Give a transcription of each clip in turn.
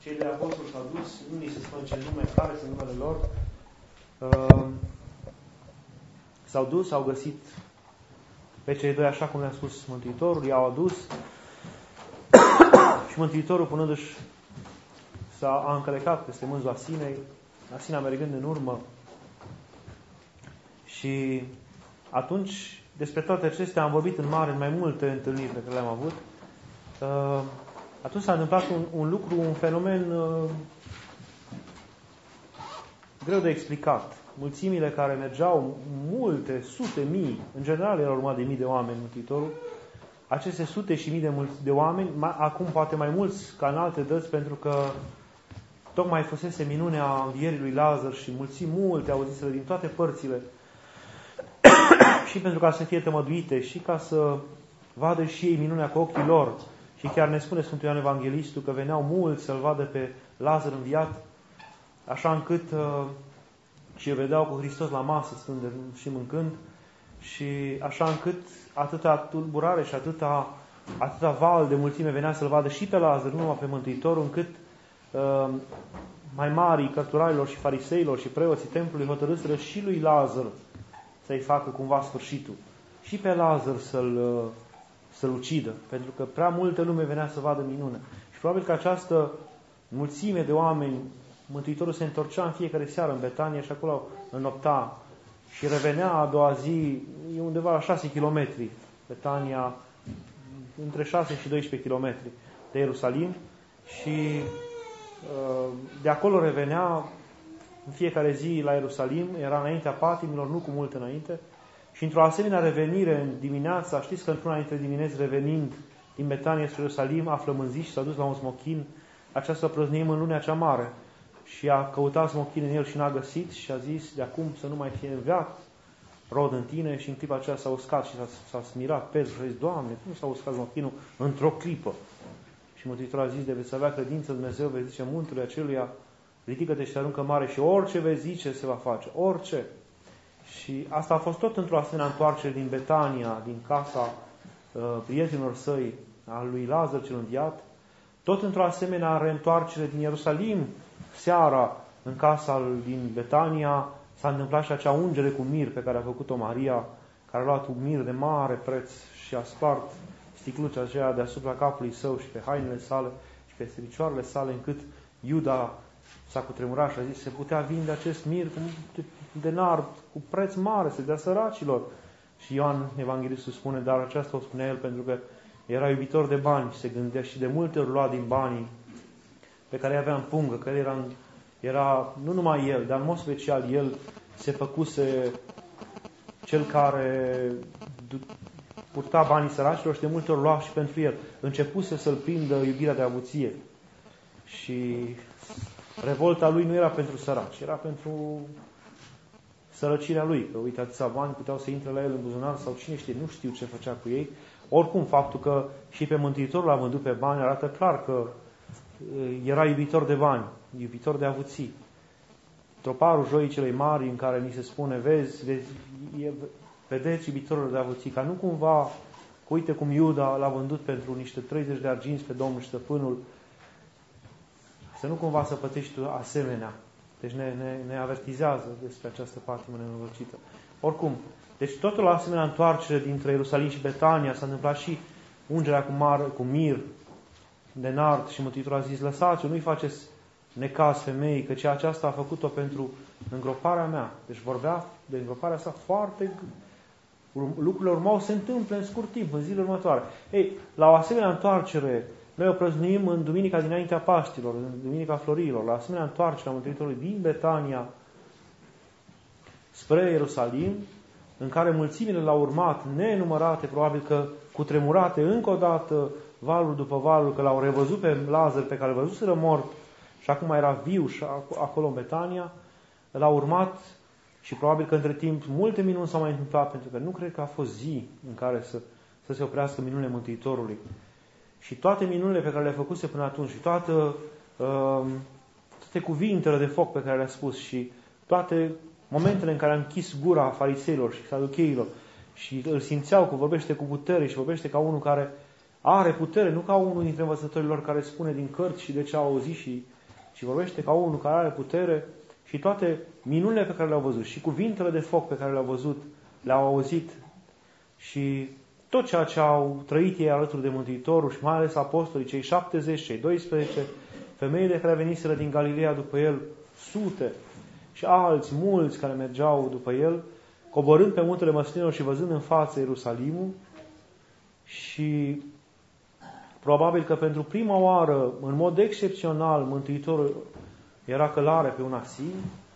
cei doi apostoli s-au dus, nu ni se spune ce nume, care sunt numele lor, s-au dus, au găsit pe cei doi, așa cum le-a spus Mântuitorul, i-au adus și Mântuitorul, punându-și, a încălecat peste mânzul Asinei, Asina mergând în urmă. Și atunci, despre toate acestea am vorbit în mai multe întâlniri pe care le-am avut. Atunci s-a întâmplat un lucru, un fenomen greu de explicat. Mulțimile care mergeau, multe, sute mii, în general erau urmat de mii de oameni Mântuitorul, aceste sute și mii de oameni, acum poate mai mulți ca în alte dăți, pentru că tocmai fusese minunea învierii lui Lazar și mulțimi multe auziseră din toate părțile și pentru ca să fie tămăduite și ca să vadă și ei minunea cu ochii lor. Și chiar ne spune Sfântul Ioan Evanghelistul că veneau mulți să-l vadă pe Lazar înviat, așa încât și îl vedeau cu Hristos la masă, stând și mâncând, și așa încât atâta tulburare și atâta val de mulțime venea să-l vadă și pe Lazar, nu numai pe Mântuitorul, încât mai marii cărturarilor și fariseilor și preoții templului hotărâsără și lui Lazar să-i facă cumva sfârșitul. Și pe Lazar să-l ucidă, pentru că prea multă lume venea să vadă minunea. Și probabil că această mulțime de oameni, Mântuitorul se întorcea în fiecare seară în Betania și acolo înnopta și revenea a doua zi, e undeva la 6 km, Betania, între 6 și 12 km de Ierusalim, și de acolo revenea în fiecare zi la Ierusalim, era înaintea patimilor, nu cu mult înainte, și într-o asemenea revenire în dimineața, știți că într-una dintre dimineți revenind din Betania spre Ierusalim, a flămânzit și s-a dus la un smochin, aceasta prăznuim în lunea cea mare, și a căutat smochin în el și n-a găsit și a zis, de acum să nu mai fie înviat rod în tine, și în clipa aceea s-a uscat și s-a smirat Petru și a zis, Doamne, cum s-a uscat smochinul într-o clipă? Și Mântuitorul a zis, de veți avea credință în Dumnezeu, vezi zice muntului aceluia, ridică-te și te aruncă mare și orice vezi zice se va face, orice. Și asta a fost tot într-o asemenea întoarcere din Betania, din casa prietenilor săi, al lui Lazar cel înviat, tot într-o asemenea reîntoarcere din Ierusalim, seara, în casa din Betania, s-a întâmplat și acea ungere cu mir pe care a făcut-o Maria, care a luat un mir de mare preț și a spart sticluța aceea deasupra capului său și pe hainele sale și pe picioarele sale, încât Iuda s-a cutremurat și a zis, se putea vinde acest mir de nard cu preț mare, să dea săracilor. Și Ioan Evanghelistul spune, dar aceasta o spunea el pentru că era iubitor de bani și se gândea și de multe ori lua din banii pe care îi avea în pungă, că era nu numai el, dar în mod special el se făcuse cel care purta banii săracilor și de multe ori lua și pentru el. Începuse să-l prindă iubirea de avuție. Și revolta lui nu era pentru săraci, era pentru sărăcirea lui. Că uite, atâția bani puteau să intre la el în buzunar sau cine știe, nu știu ce făcea cu ei. Oricum, faptul că și pe Mântuitorul l-a vândut pe bani arată clar că era iubitor de bani, iubitor de avuții. Troparul joii celei mari în care ni se spune, vedeți iubitorul de avuții, ca nu cumva, uite cum Iuda l-a vândut pentru niște 30 de arginți pe Domnul Stăpânul, să nu cumva să pătești tu asemenea. Deci ne avertizează despre această patimă nenorocită. Oricum, deci totul la asemenea întoarcere dintre Ierusalim și Betania s-a întâmplat și ungerea cu mir de nard și Mântuitorul a zis, lăsați-o, nu-i faceți necaz femeii, că ceea aceasta a făcut-o pentru îngroparea mea. Deci vorbea de îngroparea sa foarte... Lucrurile urmau se întâmple în scurt timp, în zilele următoare. Ei, la o asemenea întoarcere, noi o prăznuim în duminica dinaintea Paștilor, în duminica Florilor, la asemenea întoarcere a Mântuitorului din Betania spre Ierusalim, în care mulțimile l-au urmat, nenumărate, probabil că cutremurate încă o dată, valul după valul, că l-au revăzut pe Lazar, pe care îl văzuseră mort și acum era viu și acolo în Betania, l-au urmat și probabil că între timp multe minuni s-au mai întâmplat, pentru că nu cred că a fost zi în care să se oprească minunile Mântuitorului. Și toate minunile pe care le-a făcuse până atunci și toate cuvintele de foc pe care le-a spus și toate momentele în care a închis gura fariseilor și saducheilor și îl simțeau că vorbește cu putere și vorbește ca unul care are putere, nu ca unul dintre învățătorilor care spune din cărți și de ce a auzit ci vorbește ca unul care are putere și toate minunile pe care le-au văzut și cuvintele de foc pe care le-au văzut, le-au auzit și tot ceea ce au trăit ei alături de Mântuitorul și mai ales apostolii, cei 70, cei 12, femeile care veniseră din Galileea după el, sute și alți, mulți care mergeau după el, coborând pe muntele Măslinilor și văzând în față Ierusalimul și probabil că pentru prima oară, în mod excepțional, Mântuitorul era călare pe un asin.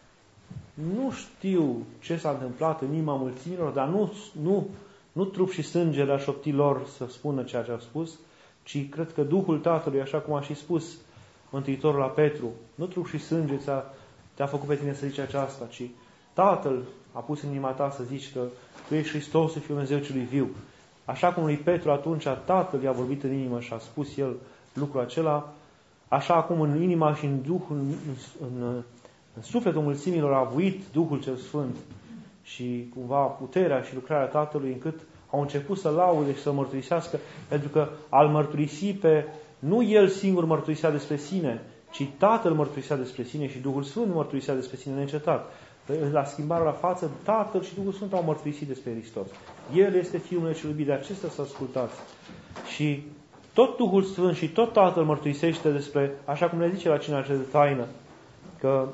Nu știu ce s-a întâmplat în inima mulțimilor, dar nu trup și sânge le-a șoptit lor să spună ceea ce au spus, ci cred că Duhul Tatălui, așa cum a și spus Mântuitorul la Petru, nu trup și sânge te-a făcut pe tine să zici aceasta, ci Tatăl a pus în inima ta să zici că Tu ești Hristosul, Fiul Dumnezeu celui viu. Așa cum lui Petru atunci Tatăl i-a vorbit în inimă și a spus el lucrul acela, așa acum în inima și în Duhul, în sufletul mulțimilor a avuit Duhul cel Sfânt și cumva puterea și lucrarea Tatălui, încât au început să laude și să mărturisească, pentru că al mărturisi nu el singur mărturisea despre sine, ci Tatăl mărturisea despre sine și Duhul Sfânt mărturisea despre sine neîncetat. La schimbarea la față, Tatăl și Duhul Sfânt au mărturisit despre Hristos. El este Fiul meu cel iubit, de acestea să ascultați. Și tot Duhul Sfânt și tot Tatăl mărturisește despre, așa cum ne zice la cina de taină, că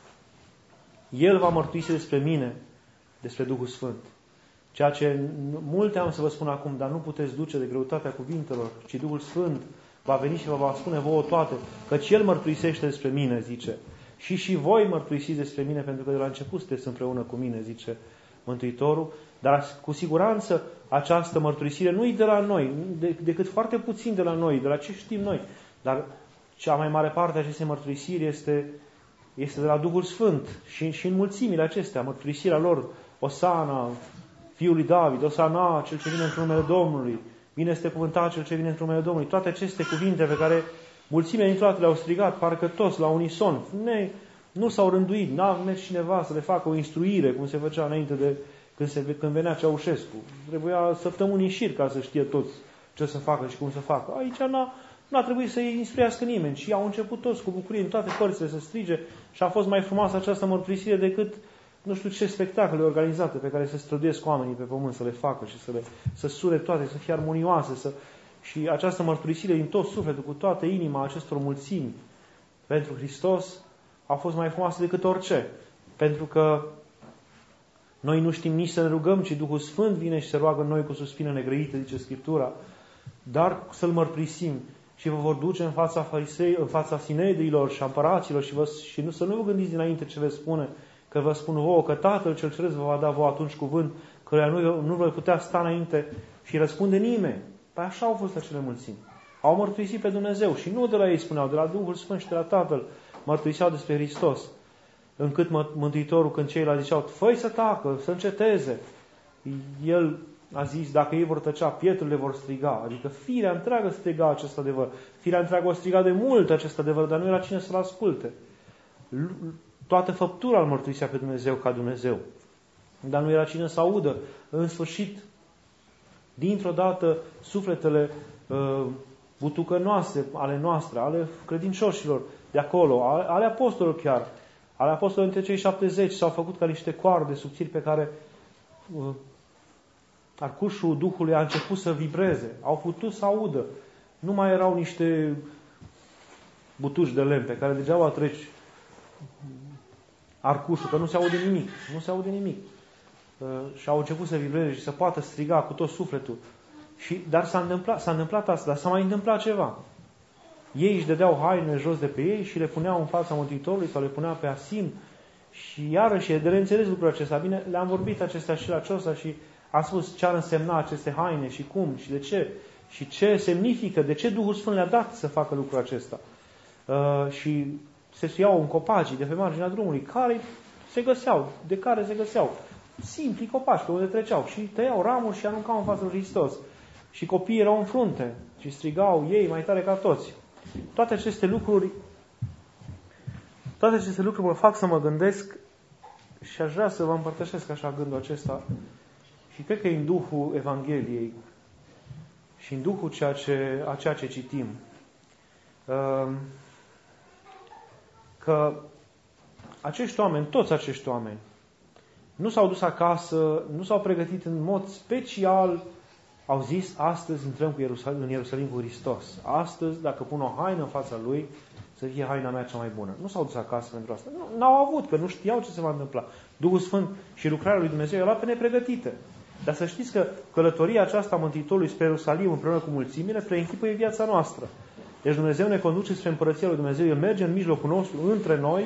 El va mărturisi despre mine, despre Duhul Sfânt. Ceea ce multe am să vă spun acum, dar nu puteți duce de greutatea cuvintelor, ci Duhul Sfânt va veni și vă va spune vouă toate, căci El mărturisește despre mine, zice. Și voi mărturisiți despre mine, pentru că de la început sunteți împreună cu mine, zice Mântuitorul, dar cu siguranță această mărturisire nu e de la noi, decât foarte puțin de la noi, de la ce știm noi, dar cea mai mare parte a acestei mărturisiri este de la Duhul Sfânt și în mulțimile acestea, mărturisirea lor, Osana, Fiul lui David, Osana, cel ce vine într-un numele Domnului, bine este cuvântat cel ce vine într-un numele Domnului, toate aceste cuvinte pe care mulțimile dintr-o dată le-au strigat, parcă toți la unison. Nu s-au rânduit, n-a mers cineva să le facă o instruire, cum se făcea înainte de când venea Ceaușescu. Trebuia săptămâni în șir ca să știe toți ce să facă și cum să facă. Aici n-a trebuit să-i instruiască nimeni, ci au început toți cu bucurie în toate părțile să strige și a fost mai frumoasă această mărturisire decât nu știu ce spectacole organizate pe care se străduiesc oamenii pe pământ să le facă și să sure toate, să fie armonioase, și această mărturisire din tot sufletul, cu toată inima acestor mulțimi pentru Hristos a fost mai frumoasă decât orice. Pentru că noi nu știm nici să ne rugăm, ci Duhul Sfânt vine și se roagă în noi cu suspine negrăite, zice Scriptura, dar să-L mărturisim și vă vor duce în fața farisei, în fața sinedriilor și împăraților și să nu vă gândiți dinainte ce veți spune, că vă spun vouă că Tatăl cel Ceresc vă va da vouă atunci cuvânt, căruia nu vă putea sta înainte și răspunde nimeni. Păi așa au fost acele mulțimi. Au mărturisit pe Dumnezeu și nu de la ei spuneau, de la Duhul Sfânt și de la Tatăl mărturiseau despre Hristos. Încât Mântuitorul, când ceilalți ziceau, fă-i să tacă, să înceteze, El a zis, dacă ei vor tăcea, pietrele vor striga. Adică firea întreagă striga acest adevăr. Firea întreagă o striga de mult acest adevăr, dar nu era cine să-l asculte. Toată făptura îl mărturisea pe Dumnezeu ca Dumnezeu. Dar nu era cine să audă. În sfârșit, dintr-o dată, sufletele butucănoase ale noastre, ale credincioșilor de acolo, ale apostolilor chiar, ale apostolilor între cei 70 s-au făcut ca niște coarde subțiri pe care arcușul Duhului a început să vibreze. Au putut să audă. Nu mai erau niște butuci de lemn pe care degeaba treci arcușul, că nu se aude nimic. Nu se aude nimic. Și au început să vibreze și să poată striga cu tot sufletul. Dar s-a întâmplat asta, dar s-a mai întâmplat ceva. Ei își dădeau hainele jos de pe ei și le puneau în fața Mântuitorului sau le puneau pe asin. Și iarăși e de neînțeles lucrul acesta. Bine, le-am vorbit acestea și la Ciosa și am spus ce ar însemna aceste haine și cum și de ce. Și ce semnifică, de ce Duhul Sfânt le-a dat să facă lucrul acesta. Și se suiau în copacii de pe marginea drumului, de care se găseau simpli copaci pe unde treceau și tăiau ramuri și aruncau în fața lui Hristos. Și copiii erau în frunte și strigau ei mai tare ca toți. Toate aceste lucruri mă fac să mă gândesc și aș vrea să vă împărtășesc așa gândul acesta și cred că e în Duhul Evangheliei. și în duhul a ceea ce citim, că acești oameni, toți acești oameni, nu s-au dus acasă, nu s-au pregătit în mod special, au zis, astăzi intrăm în Ierusalim cu Hristos. Astăzi, dacă pun o haină în fața Lui, să fie haina mea cea mai bună. Nu s-au dus acasă pentru asta. N-au avut, că nu știau ce se va întâmpla. Duhul Sfânt și lucrarea lui Dumnezeu era pe nepregătite. Dar să știți că călătoria aceasta a Mântuitorului spre Ierusalim împreună cu mulțimile preînchipuie viața noastră. Deci Dumnezeu ne conduce spre Împărăția lui Dumnezeu, El merge în mijlocul nostru, între noi,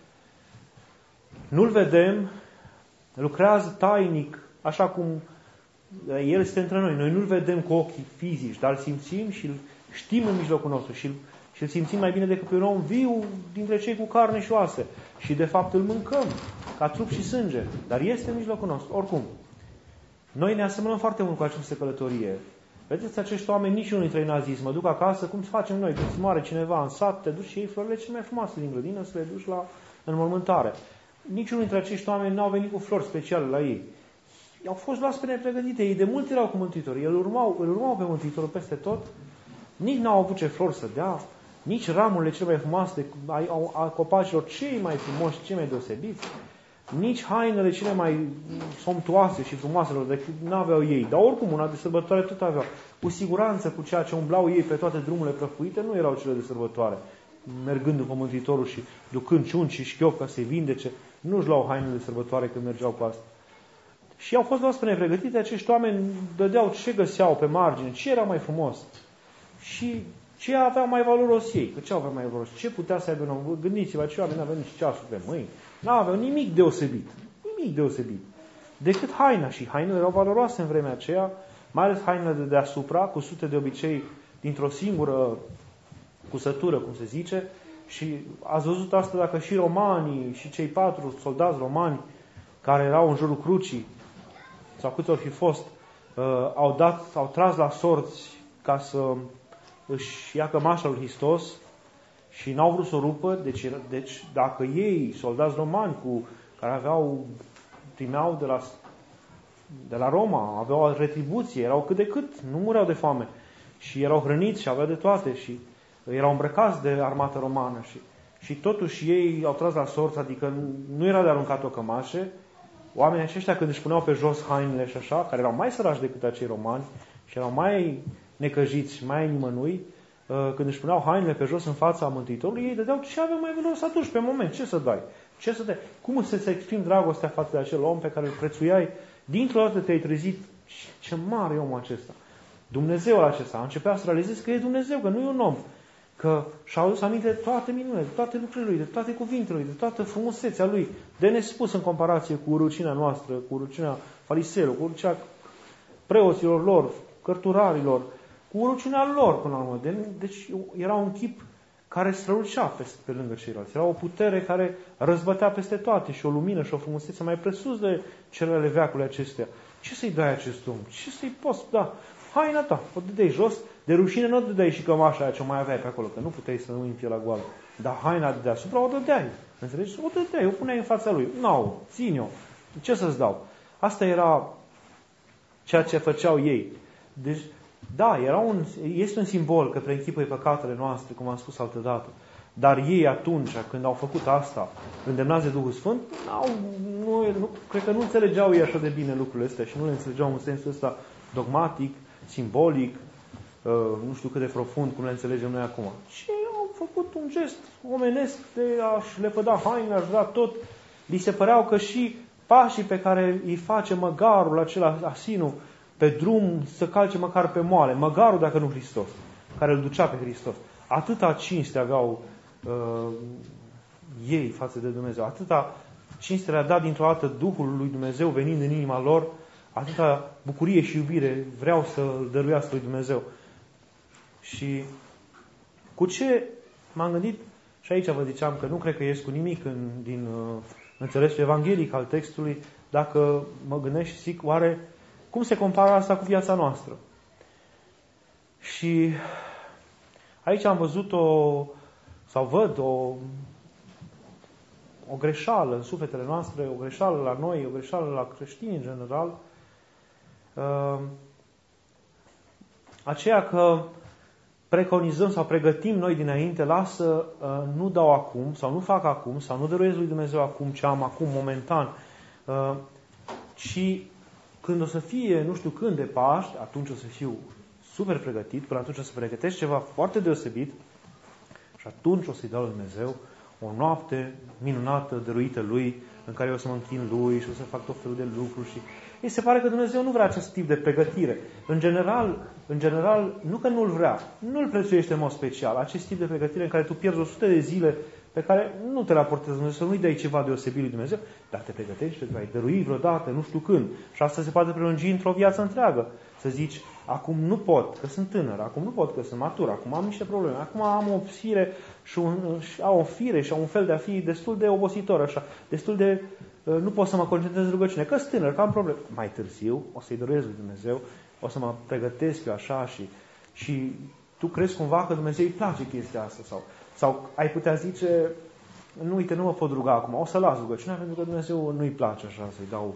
nu-L vedem, lucrează tainic, așa cum El este între noi. Noi nu-L vedem cu ochii fizici, dar îl simțim și îl știm în mijlocul nostru și îl simțim mai bine decât pe un om viu dintre cei cu carne și oase. Și de fapt îl mâncăm ca trup și sânge, dar este în mijlocul nostru. Oricum, noi ne asemănăm foarte mult cu această călătorie. Vedeți, acești oameni, niciunul dintre ei n-a zis, mă duc acasă, cum facem noi? Când se moare cineva în sat, te duci și iei florile cele mai frumoase din grădină să le duci la înmormântare. Niciunul dintre acești oameni n-au venit cu flori speciale la ei. Au fost luați pe nepregătite. Ei de mult erau cu Mântuitorul. Îl urmau pe Mântuitorul peste tot. Nici n-au avut ce flori să dea, nici ramurile cele mai frumoase a copacilor cei mai frumoși, cei mai deosebiți, nici hainele cele mai somptuoase și frumoaselor decât n-aveau ei. Dar oricum, una de sărbătoare tot aveau. Cu siguranță, cu ceea ce umblau ei pe toate drumurile prăfuite, nu erau cele de sărbătoare. Mergând după Mântuitorul și ducând ciunci și șchiop ca să-i vindece, nu-și luau hainele de sărbătoare când mergeau cu asta. Și au fost luați pe nepregătite, acești oameni dădeau ce găseau pe margine, ce era mai frumos și ce aveau mai valoros ei. Că ce aveau mai valoros? Ce putea să aibă un om? Gândiți-vă, ce oameni n-aveau nici ceasul pe mâini. N-aveau nimic deosebit. Nimic deosebit. Decât haina. Și hainele erau valoroase în vremea aceea, mai ales hainele de deasupra, cusute de obicei dintr-o singură cusătură, cum se zice. Și ați văzut asta dacă și romanii și cei 4 soldați romani care erau în jurul crucii, sau câți ori fi fost, au tras la sorți ca să își ia cămașa lui Hristos și n-au vrut să o rupă. Deci dacă ei, soldați romani care primeau de la Roma, aveau o retribuție, erau cât de cât, nu mureau de foame și erau hrăniți și aveau de toate și erau îmbrăcați de armată romană și totuși ei au tras la sorți, adică nu era de aruncat o cămașă. Oamenii aceștia, când își puneau pe jos hainele și așa, care erau mai sărași decât acei romani și erau mai necăjiți, mai nimănui, când își puneau hainele pe jos în fața Mântuitorului, ei dădeau ce aveau mai valoros atunci, pe moment. Ce să dai? Ce să dai? Cum să-ți exprimi dragostea față de acel om pe care îl prețuiai? Dintr-o dată te-ai trezit, ce mare e omul acesta. Dumnezeul acesta. Începea să realizezi că e Dumnezeu, că nu e un om. Că și-au adus aminte de toate minunile, de toate lucrurile lui, de toate cuvintele lui, de toată frumusețea lui, de nespus în comparație cu rucina noastră, cu rucina fariseilor, cu rucina preoților lor, cărturarilor, cu rucina lor până la urmă. Deci era un chip care strălucea pe lângă ceilalți. Era o putere care răzbătea peste toate și o lumină și o frumusețe mai presus de celele veacului acestea. Ce să-i dai acest om? Ce să-i poți da? Haina ta, o dădeai jos, de rușine nu o dădeai și cămașa aia ce mai aveai pe acolo, că nu puteai să nu îi la goală. Dar haina de deasupra o dădeai. Înțelegi? O dădeai, o puneai în fața lui. Nu, ține-o. Ce să-ți dau? Asta era ceea ce făceau ei. Deci, da, este un simbol că preînchipuie păcatele noastre, cum am spus altădată. Dar ei atunci, când au făcut asta, îndemnați de Duhul Sfânt, cred că nu înțelegeau ei așa de bine lucrurile astea și nu le înțelegeau în sensul ăsta dogmatic, simbolic, nu știu cât de profund, cum le înțelegem noi acum. Și au făcut un gest omenesc de a-și lepăda haine, a-și da tot. Li se păreau că și pașii pe care îi face măgarul acela asinu pe drum să calce măcar pe moale. Măgarul, dacă nu Hristos, care îl ducea pe Hristos. Atâta cinste aveau ei față de Dumnezeu. Atâta cinste le-a dat dintr-o dată Duhul lui Dumnezeu venind în inima lor. Atâta bucurie și iubire vreau să-L dăruiască lui Dumnezeu. Și cu ce m-am gândit, și aici vă ziceam că nu cred că ies cu nimic din înțelesul evanghelic al textului, dacă mă gândesc și zic, oare cum se compară asta cu viața noastră? Și aici am văzut văd o greșeală în sufletele noastre, o greșeală la noi, o greșeală la creștini în general. aceea că preconizăm sau pregătim noi dinainte, lasă, nu dau acum, sau nu fac acum, sau nu dăruiesc lui Dumnezeu acum ce am acum, momentan, ci când o să fie, nu știu când, de Paști, atunci o să fiu super pregătit, până atunci o să pregătesc ceva foarte deosebit și atunci o să-i dau lui Dumnezeu o noapte minunată, dăruită Lui, în care eu o să mă închin Lui și o să fac tot felul de lucruri. Și ei se pare că Dumnezeu nu vrea acest tip de pregătire. În general, nu că nu-l vrea, nu-l prețuiește în mod special. Acest tip de pregătire în care tu pierzi 100 de zile pe care nu te raportezi Dumnezeu, nu-i dai ceva deosebit lui Dumnezeu, dar te pregătești pentru a-i dărui vreodată, nu știu când. Și asta se poate prelungi într-o viață întreagă. Să zici, acum nu pot, că sunt tânăr, acum nu pot, că sunt matur, acum am niște probleme, acum am o fire și un fel de a fi destul de obositor, așa, destul de nu pot să mă concentrez în rugăciune, că sunt tânăr, că am probleme. Mai târziu o să-i dăruiesc lui Dumnezeu, o să mă pregătesc eu așa și tu crezi cumva că Dumnezeu îi place chestia asta sau ai putea zice, nu, uite, nu mă pot ruga acum, o să las rugăciunea pentru că Dumnezeu nu-i place așa să-i dau.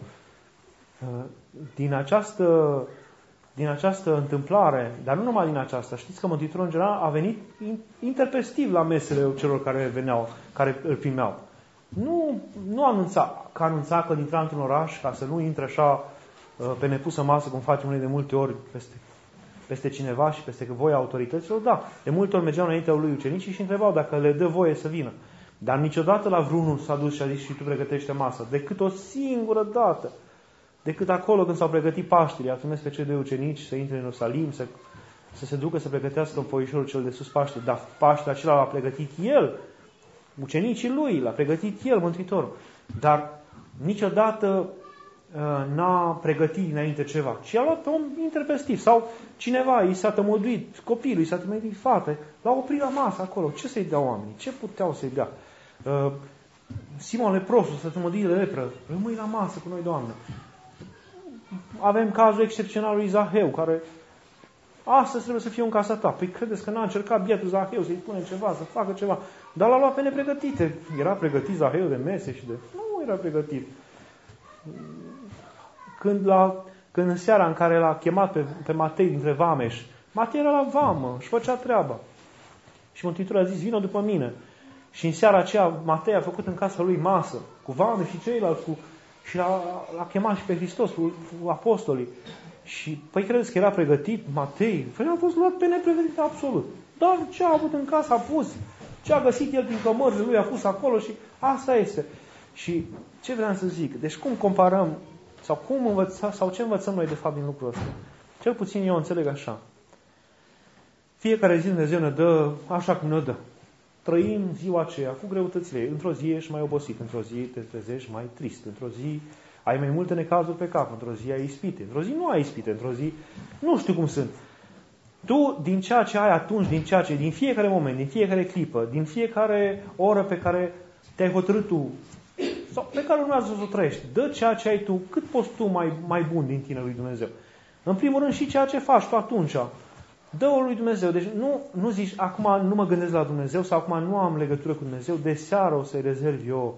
Din această întâmplare, dar nu numai din aceasta, știți că Mântuitorul în general a venit interpestiv la mesele celor care veneau, care îl primeau. Nu anunța că intra într-un oraș ca să nu intre așa pe nepusă masă, cum facem noi de multe ori peste cineva și peste voia autorităților. Da, de multe ori mergeau înaintea lui ucenicii și întrebau dacă le dă voie să vină. Dar niciodată la vreunul s-a dus și a zis și tu pregătește masă. Decât o singură dată. Decât acolo când s-au pregătit Paștile, a trimis pe cei doi ucenici să intre în Ierusalim, să se ducă să pregătească în foișorul cel de sus Paște. Dar Paștele acela l-a pregătit el, ucenicii lui, l-a pregătit el, Mântuitorul. Dar niciodată n-a pregătit înainte ceva, ci a luat pe om interpestiv. Sau cineva i s-a tămăduit, copilul i s-a tămăduit fată, l-a oprit la masă acolo. Ce să-i dea oamenii? Ce puteau să-i dea? Simon leprosul s-a tămăduit de lepră. Rămâi la masă cu noi, Doamne. Avem cazul excepțional lui Zaheu, care astăzi trebuie să fie în casa ta. Păi credeți că n-a încercat bietul Zaheu să-i spune ceva, să facă ceva. Dar l-a luat pe nepregătite. Era pregătit Zaheu de mese și de... Nu era pregătit. Când în seara în care l-a chemat pe Matei dintre vameși, Matei era la vamă, își făcea treaba. Și Mântuitorul a zis, vină după mine. Și în seara aceea Matei a făcut în casa lui masă, cu vame și ceilalți, și l-a chemat și pe Hristos, cu apostolii. Și, păi credeți că era pregătit Matei? Păi a fost luat pe nepregătit absolut. Dar ce a avut în casă a pus. Ce a găsit el din cămările lui a pus acolo și asta este. Și ce vreau să zic? Deci cum comparăm sau ce învățăm noi de fapt din lucrul ăsta? Cel puțin eu înțeleg așa. Fiecare zi Dumnezeu ne dă așa cum ne dă. Trăim ziua aceea cu greutățile ei. Într-o zi ești mai obosit, într-o zi te trezești mai trist, într-o zi ai mai multe necazuri pe cap, într-o zi ai ispite, într-o zi nu ai ispite, într-o zi nu știu cum sunt. Tu, din ceea ce ai atunci, din fiecare moment, din fiecare clipă, din fiecare oră pe care te-ai hotărât tu, sau pe care urmează să o trăiești, dă ceea ce ai tu, cât poți tu mai bun din tine lui Dumnezeu. În primul rând și ceea ce faci tu atunci, dă-o lui Dumnezeu. Deci nu zici, acum nu mă gândesc la Dumnezeu sau acum nu am legătură cu Dumnezeu, de seară o să-i rezerv eu.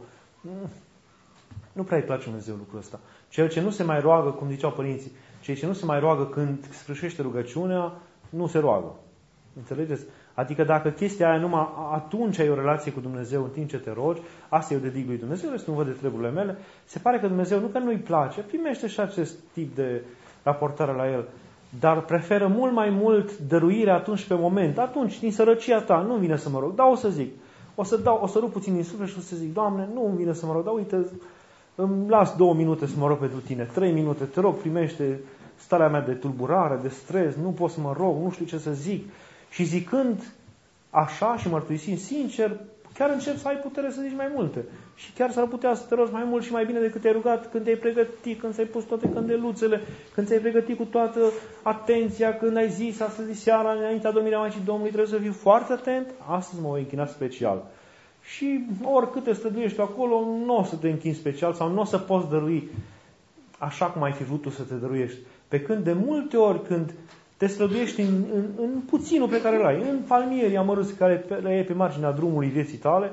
Nu prea îi place Dumnezeu lucrul ăsta. Cel ce nu se mai roagă, cum ziceau părinții, cei ce nu se mai roagă când sfârșește rugăciunea, nu se roagă. Înțelegeți? Adică dacă chestia aia numai atunci ai o relație cu Dumnezeu în timp ce te rogi, asta eu dedic lui Dumnezeu, restul nu văd de treburile mele, se pare că Dumnezeu nu că nu-i place, primește și acest tip de raportare la El, dar preferă mult mai mult dăruirea atunci pe moment, atunci, din sărăcia ta, nu-mi vine să mă rog, dar o să zic, o să rup puțin din suflet și o să zic, Doamne, nu-mi vine să mă rog, dar uite, îmi las 2 minute să mă rog pentru tine, 3 minute, te rog, primește starea mea de tulburare, de stres, nu pot să mă rog, nu știu ce să zic. Și zicând așa și mărturisind sincer, chiar încep să ai putere să zici mai multe. Și chiar s-ar putea să te rogi mai mult și mai bine decât te-ai rugat când te-ai pregătit, când ți-ai pus toate cândeluțele, când ți-ai pregătit cu toată atenția, când ai zis astăzi seara, înaintea Domnului Maicii Domnului, trebuie să fii foarte atent, astăzi mă voi închina special. Și oricât te străduiești acolo, nu o să te închini special sau nu o să poți dărui așa cum ai fi vrut tu să te dăruiești. Pe când de multe ori când te străduiești în puținul pe care îl ai, în palmierii amărâți care le iei pe marginea drumului vieții tale,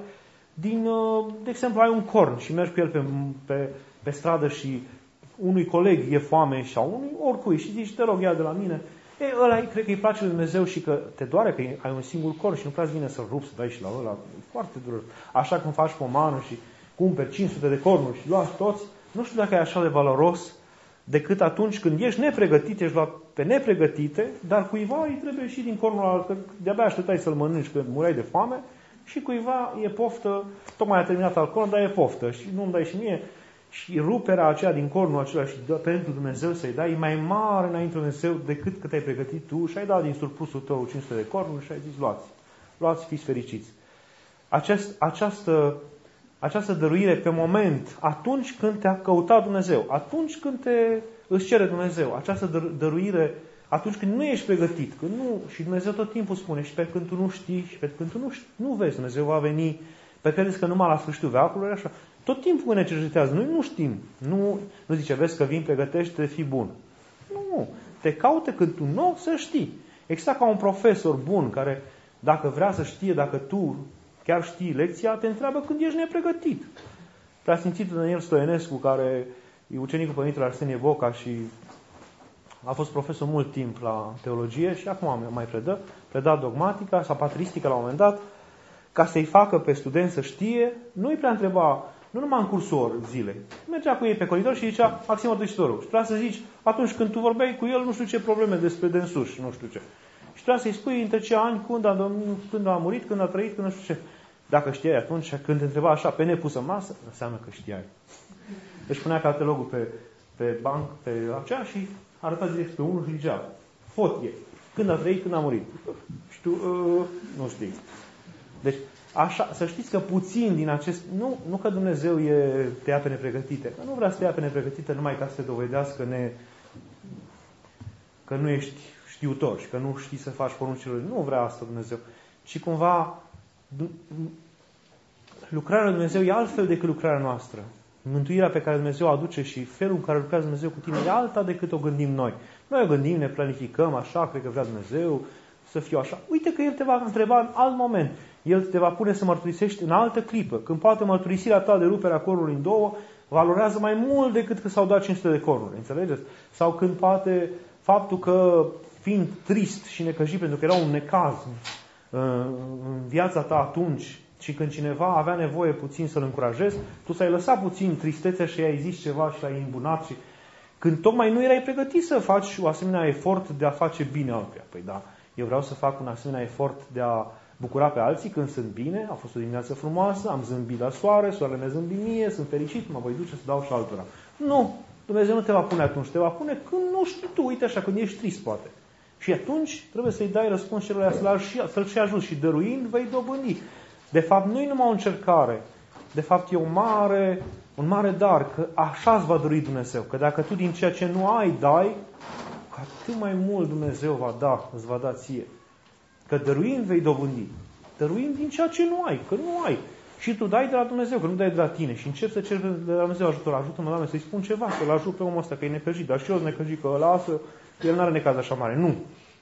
de exemplu, ai un corn și mergi cu el pe stradă și unui coleg e foame sau unui oricui și zici, te rog, ia de la mine, Ăla, cred că îi place lui Dumnezeu și că te doare că ai un singur corn și nu prea vine să-l rupi, să dai și la ăla. E foarte dur. Așa cum faci pomană și cumperi 500 de cornuri și luați toți, nu știu dacă e așa de valoros decât atunci când ești nepregătit, ești luat pe nepregătite, dar cuiva îi trebuie și din cornul ăla, că de-abia așteptai să-l mănânci când mureai de foame, și cuiva e poftă, tocmai a terminat alcoolul, dar e poftă și nu-mi dai și mie. Și ruperea aceea din cornul acela și pentru Dumnezeu să-i dai, e mai mare înainte Dumnezeu decât cât ai pregătit tu și ai dat din surplusul tău 500 de cornuri și ai zis, luați, fiți fericiți. Această dăruire pe moment, atunci când te-a căutat Dumnezeu, atunci când îți cere Dumnezeu, această dăruire, atunci când nu ești pregătit, când nu, și Dumnezeu tot timpul spune, și pe când tu nu știi, și pe când tu nu vezi, Dumnezeu va veni, pe credeți că numai la sfârșitul veacului, așa, tot timpul ne cercetează, noi nu știm, nu zice, vezi că vin, pregătește, fii bun. Nu, te caută când tu nu să știi. Exact ca un profesor bun, care dacă vrea să știe, dacă tu chiar știi lecția, te întreabă când ești nepregătit. Preasfințitul Daniel Stoienescu, care e ucenicul Părintele Arsenie Boca și a fost profesor mult timp la teologie și acum mai preda dogmatica sau patristică la un moment dat, ca să-i facă pe studenți să știe, nu-i prea întreba, nu numai în cursul zilei. Mergea cu ei pe coridor și zicea, Maxim Mărturisitorul. Și trebuia să zici, atunci când tu vorbeai cu el, nu știu ce probleme despre dânsuși, nu știu ce. Și trebuia să-i spui între ce ani, când a murit, când a trăit, când nu știu ce. Dacă știai atunci, când te întreba așa, pe nepusă masă, înseamnă că știai. Deci punea catalogul pe banc, pe aceea și arăta direct pe unul și zicea, fotie, când a trăit, când a murit. Și tu, nu știi. Deci, așa, să știți că puțin din acest... Nu că Dumnezeu te ia pe nepregătite, că nu vrea să te ia pe nepregătite numai ca să te dovedească că nu ești știutor și că nu știi să faci poruncile Lui. Nu vrea asta Dumnezeu. Ci cumva lucrarea lui Dumnezeu e altfel decât lucrarea noastră. Mântuirea pe care Dumnezeu o aduce și felul în care lucrează Dumnezeu cu tine e alta decât o gândim noi. Noi o gândim, ne planificăm așa, cred că vrea Dumnezeu să fiu așa. Uite că El te va întreba în alt moment. El te va pune să mărturisești în altă clipă. Când poate mărturisirea ta de ruperea cornului în două valorează mai mult decât că s-au dat 500 de cornuri. Înțelegeți? Sau când poate faptul că, fiind trist și necăjit pentru că era un necaz în viața ta atunci și când cineva avea nevoie puțin să-l încurajezi, tu ți-ai lăsat puțin tristețea și i-ai zis ceva și l-ai îmbunat și când tocmai nu erai pregătit să faci o asemenea efort de a face bine altuia. Păi da, eu vreau să fac un asemenea efort de a bucura pe alții când sunt bine, a fost o dimineață frumoasă, am zâmbit la soare, soarele mi-a zâmbit mie, sunt fericit, mă voi duce să dau și altora. Nu, Dumnezeu nu te va pune atunci, te va pune când nu știi tu, uite așa, când ești trist poate. Și atunci trebuie să-i dai răspuns celor să-l și ajuți și dăruind vei dobândi. De fapt, nu e numai o încercare, de fapt e un mare dar, că așa îți va dărui Dumnezeu, că dacă tu din ceea ce nu ai dai, cu atât mai mult Dumnezeu îți va da ție. Că dăruind vei dobândi. Dăruind din ceea ce nu ai, că nu ai. Și tu dai de la Dumnezeu, că nu dai de la tine. Și începi să ceri de la Dumnezeu ajutor. Ajută-mă, Doamne, să-i spun ceva, să-l ajut pe omul ăsta, că e necăjit. Dar și eu sunt necăjit, că lasă, el n-are necaz așa mare. Nu.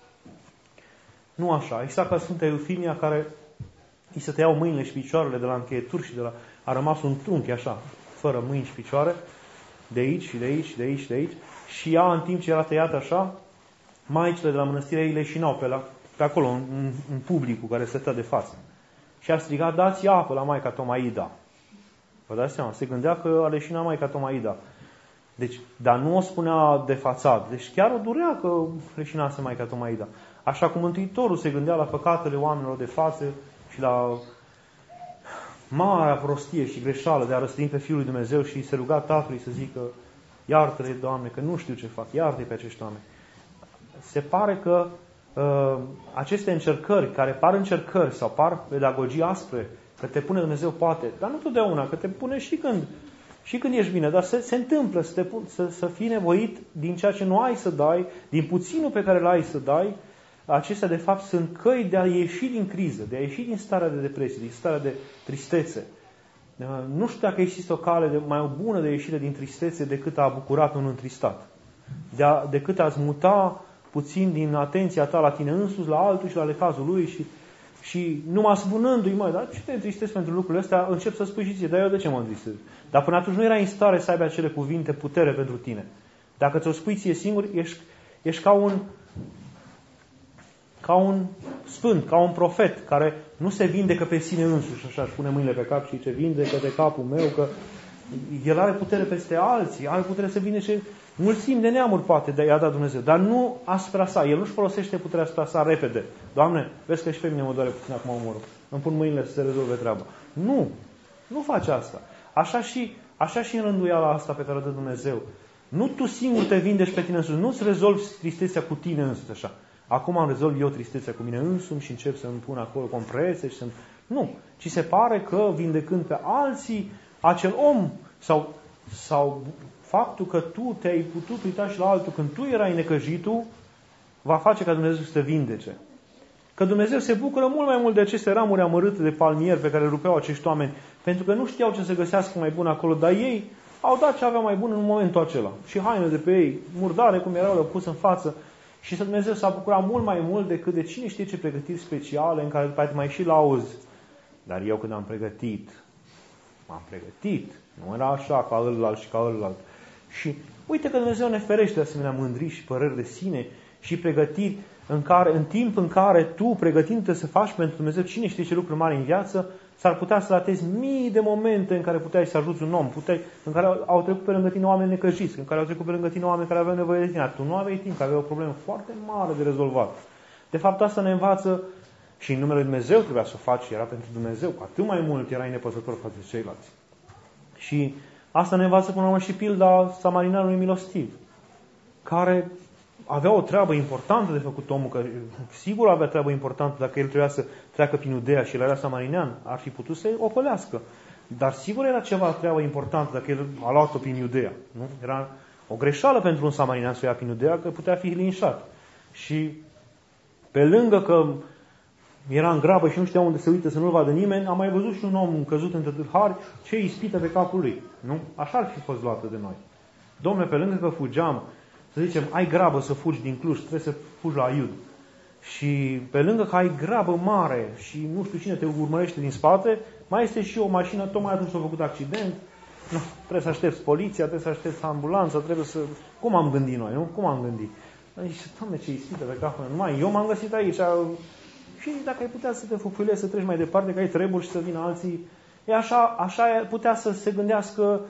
Nu așa. Exact ca Sfânta Eufimia, care îi se tăiau mâinile și picioarele de la încheieturi și a rămas un trunchi așa, fără mâini și picioare, de aici și de aici și de aici și de aici. Și ea, în timp ce era tăiată așa, maicile de la mănăstire ei leșinau pe acolo, în publicul care stătea de față. Și a strigat, dați apă la Maica Tomaida. Vă dați seama, se gândea că a leșinat Maica Tomaida. Deci, dar nu o spunea de fațad. Deci chiar o durea că leșinase Maica Tomaida. Așa cum Mântuitorul se gândea la păcatele oamenilor de față și la marea prostie și greșeală de a răstigni pe Fiul lui Dumnezeu și se ruga Tatălui să zică, iartă-le, Doamne, că nu știu ce fac, iartă-i pe acești oameni. Se pare că aceste încercări, care par încercări sau par pedagogii aspre, că te pune Dumnezeu poate, dar nu totdeauna, că te pune și când ești bine, dar se întâmplă să fii nevoit din ceea ce nu ai să dai, din puținul pe care l-ai să dai. Acestea de fapt sunt căi de a ieși din criză, de a ieși din starea de depresie, din starea de tristețe. Nu știu dacă există o cale mai bună de ieșire din tristețe decât a bucura pe un întristat. Decât a-ți muta puțin din atenția ta la tine însuți, la altul și la lecazul lui și numai spunându-i, dar ce te întristezi pentru lucrurile astea, încep să spui și ție, dar eu de ce mă întristez? Dar până atunci nu erai în stare să aibă acele cuvinte putere pentru tine. Dacă ți-o spui ție singur, ești ca ca un sfânt, ca un profet, care nu se vindecă pe sine însuși, așa își pune mâinile pe cap și ce vindecă de capul meu, că el are putere peste alții, are putere să vindece mulțimi de neamuri, poate, de i-a dat Dumnezeu, dar nu asupra sa. El nu-și folosește puterea asupra sa repede. Doamne, vezi că și pe mine mă doare puțin acum umărul. Îmi pun mâinile să se rezolve treaba. Nu face asta. Așa și în rânduiala asta pe care o dă Dumnezeu. Nu tu singur te vindești pe tine însuși, nu-ți rezolvi tristețea cu tine însuși, așa. Acum îmi rezolv eu tristețea cu mine însumi și încep să-mi pun acolo comprese și să-mi... Nu, ci se pare că vindecând pe alții, acel om sau faptul că tu te-ai putut uita și la altul când tu erai necăjitul, va face ca Dumnezeu să te vindece. Că Dumnezeu se bucură mult mai mult de aceste ramuri amărâte de palmier pe care le rupeau acești oameni, pentru că nu știau ce să găsească mai bun acolo, dar ei au dat ce aveau mai bun în momentul acela. Și haine de pe ei, murdare cum erau, le-au pus în față. Și Dumnezeu s-a bucurat mult mai mult decât de cine știe ce pregătiri speciale în care după aceea mai și lauzi. Dar eu când m-am pregătit. Nu era așa ca ălalt și ca ălalt. Și uite că Dumnezeu ne ferește de asemenea mândrii și păreri de sine și pregătiri în timp în care tu, pregătindu-te să faci pentru Dumnezeu cine știe ce lucruri mari în viață, s-ar putea să ratezi mii de momente în care puteai să ajuți un om, în care au trecut pe lângă tine oameni necăjiți, în care au trecut pe lângă tine oameni care aveau nevoie de tine. Tu nu aveai timp, că aveai o problemă foarte mare de rezolvat. De fapt, asta ne învață și în numele Lui Dumnezeu trebuia să o faci, era pentru Dumnezeu, cu atât mai mult erai nepăsător față de ceilalți. Și asta ne învață până la urmă și pilda samarinanului milostiv, care avea o treabă importantă de făcut omul, că sigur avea treabă importantă dacă el trebuia să treacă prin Iudea și el era samarinean, ar fi putut să-i ocolească. Dar sigur era ceva treabă importantă dacă el a luat-o prin Iudea. Nu? Era o greșeală pentru un samarinean să o ia prin Iudea, că putea fi linșat. Și pe lângă că era în grabă și nu știa unde se uită să nu-l vadă nimeni, am mai văzut și un om căzut între tâlhari, ce ispită pe capul lui. Nu? Așa ar fi fost luată de noi. Dom'le, pe lângă că fugeam, să zicem, ai grabă să fugi din Cluj, trebuie să fugi la Iud. Și pe lângă că ai grabă mare și nu știu cine te urmărește din spate, mai este și o mașină, tocmai atunci s-a făcut accident, nu, trebuie să aștepți poliția, trebuie să aștepți ambulanța, trebuie să... Cum am gândit noi, nu? Cum am gândit? Și, Doamne, ce ispită pe capul meu. Numai eu m-am găsit aici. Și dacă ai putea să te fufulezi, să treci mai departe, că ai treburi și să vină alții... E așa putea să se gândească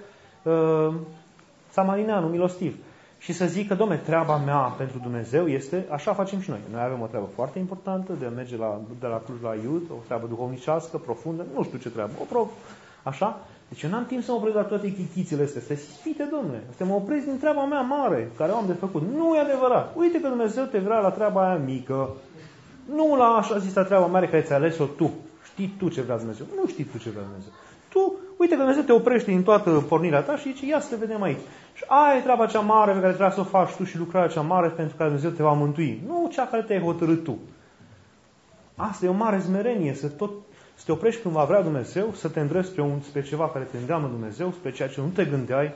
samarineanul milostiv. Și să zică, dom'le, treaba mea pentru Dumnezeu este, așa facem și noi. Noi avem o treabă foarte importantă de a merge de la Cluj la Iud, o treabă duhovnicească, profundă, nu știu ce treabă, așa. Deci eu n-am timp să mă opresc la toate chichițele astea. Să spite, dom'le, să mă opresc din treaba mea mare, care o am de făcut. Nu e adevărat. Uite că Dumnezeu te vrea la treaba aia mică. Nu la așa zisă treaba mare care ți-ai ales-o tu. Știi tu ce vrea Dumnezeu. Nu știi tu ce vrea Dumnezeu. Tu, uite că Dumnezeu te oprește din toată pornirea ta și zice, ia să te vedem aici. Și aia e treaba cea mare pe care trebuie să o faci tu și lucrarea cea mare pentru care Dumnezeu te va mântui. Nu cea care te-ai hotărât tu. Asta e o mare smerenie, să te oprești când va vrea Dumnezeu, să te îndrepți spre ceva care te îndeamnă Dumnezeu, spre ceea ce nu te gândeai,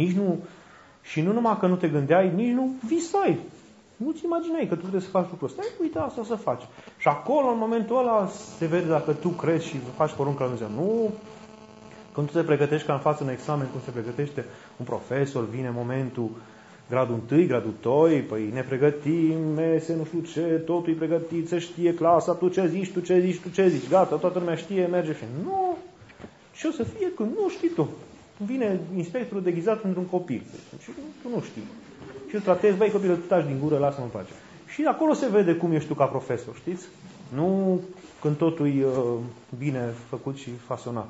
și nu numai că nu te gândeai, nici nu visai. Nu-ți imaginai că tu trebuie să faci lucrul ăsta. Uite, asta o să faci. Și acolo, în momentul ăla, se vede dacă tu crezi și faci porunca lui Dumnezeu. Nu. Când tu te pregătești ca în față în examen, cum se pregătește un profesor, vine momentul gradul 1, gradul 2, păi ne pregătim, mese, nu știu ce, totul e pregătit, se știe clasa, tu ce zici, gata, toată lumea știe, merge și nu. Ce o să fie când nu știi tu? Vine inspectorul deghizat într-un copil. Și tu nu știi. Și îl tratezi, băi, copilul, tu taci din gură, lasă-mă în pace. Și acolo se vede cum ești tu ca profesor, știți? Nu când totul e bine făcut și fasonat.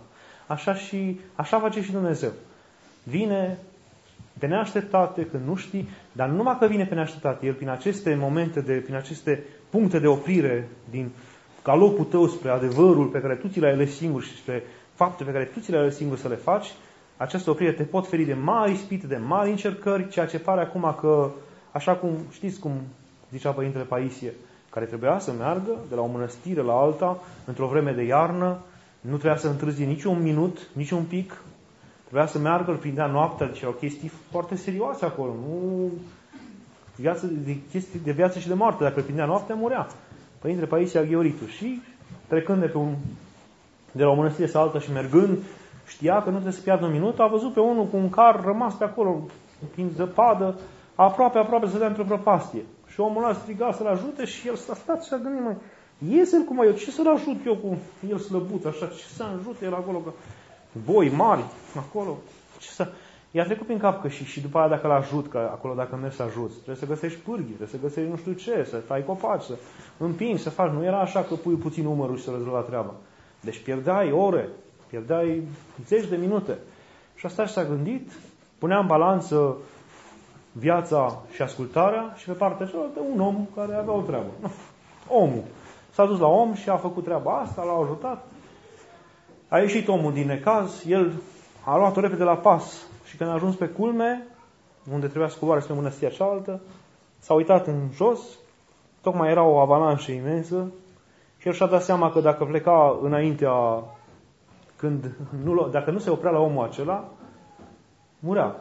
Așa face și Dumnezeu. Vine pe neașteptate, când nu știi, dar nu numai că vine pe neașteptate, El prin aceste momente, prin aceste puncte de oprire din galopul tău spre adevărul pe care tu ți l-ai ales singur și spre fapte pe care tu ți le-ai ales singur să le faci, această oprire te pot feri de mari ispite, de mari încercări, ceea ce pare acum că, așa cum știți cum zicea Părintele Paisie, care trebuia să meargă de la o mănăstire la alta, într-o vreme de iarnă, nu trebuia să întârzie nici un minut, nici un pic, trebuia să meargă, îl prindea noaptea, deci erau chestii foarte serioase acolo, nu chestii de viață și de moarte, dacă îl prindea noaptea, murea. Părintele Paisie Aghioritu. Și trecând de la o mănăstire sau alta și mergând, știa că nu trebuie să piardă un minut, a văzut pe unul cu un car rămas pe acolo, prin zăpadă, aproape să dea într-o prăpastie. Și omul ăla striga să-l ajute și el s-a stat și a gândit, măi, iese-l cum eu, ce să-l ajut eu cu el slăbuț, așa, ce să ajute el acolo, că boi mari, acolo, ce să... I-a trecut prin cap că și după aia dacă l-ajut, că acolo dacă mergi să ajuți, trebuie să găsești pârghii, trebuie să găsești nu știu ce, să tai copaci, să împingi, să faci. Nu era așa că pui puțin umărul și să rezolva treaba. Deci pierdeai ore, pierdeai zeci de minute. Și asta și s-a gândit, punea în balanță viața și ascultarea și pe partea cealaltă un om care avea o treabă. Omul. S-a dus la om și a făcut treaba asta, l-a ajutat. A ieșit omul din necaz, el a luat-o repede la pas. Și când a ajuns pe culme, unde trebuia să coboare spre mănăstirea cealaltă, s-a uitat în jos, tocmai era o avalanșă imensă și el și-a dat seama că dacă pleca înaintea, dacă nu se oprea la omul acela, murea.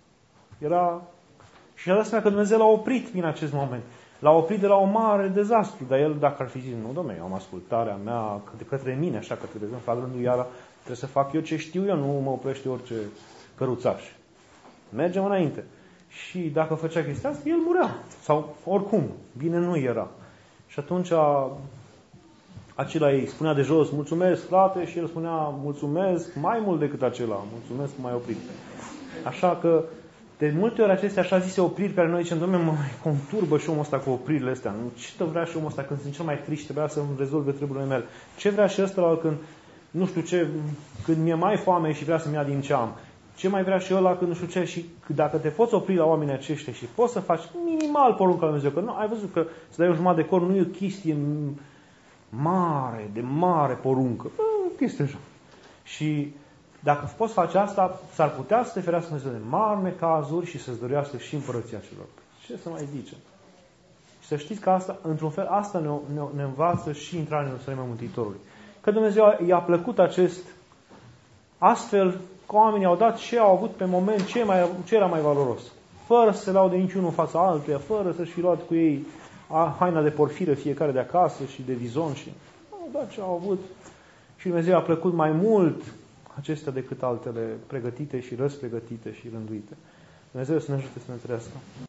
Și și-a dat seama că Dumnezeu l-a oprit din acest moment. L-a oprit de la o mare dezastru. Dar el, dacă ar fi zis, nu, dom'le, eu am ascultarea mea către mine, așa că trebuie să fac rânduiala, trebuie să fac eu ce știu eu, nu mă oprește orice căruțaș. Mergem înainte. Și dacă făcea chestia asta, el murea. Sau oricum, bine nu era. Și atunci acela îi spunea de jos, mulțumesc, frate, și el spunea, mulțumesc mai mult decât acela, mulțumesc că m-ai oprit. Așa că, de multe ori acestea așa zise opriri, care noi zicem, dom'le, mă conturbă și omul ăsta cu opririle astea. Ce vrea și omul ăsta când sunt cel mai trist, trebuia să-mi rezolve treburile mele? Ce vrea și ăsta când, nu știu ce, când mi-e mai foame și vrea să-mi ia din ce am? Ce mai vrea și ăla când nu știu ce? Și dacă te poți opri la oamenii aceștia și poți să faci minimal porunca lui Dumnezeu, că nu, ai văzut că să dai o jumătate de corn nu e o chestie mare, de mare poruncă. O chestie așa. Și dacă poți face asta, s-ar putea să te ferească Dumnezeu de mari necazuri și să-ți dorească și împărăția celor. Ce să mai zicem? Și să știți că asta, într-un fel, asta ne învață și intrarea în Ierusalimul Mântuitorului. Că Dumnezeu i-a plăcut acest astfel că oamenii au dat ce au avut pe moment, ce era mai valoros. Fără să se laude niciunul în fața altuia, fără să-și fi luat cu ei haina de porfiră fiecare de acasă și de vizon. Și au dat ce au avut. Și Dumnezeu a plăcut mai mult acestea decât altele pregătite și răspregătite și rânduite. Dumnezeu să ne ajute să ne trăiască.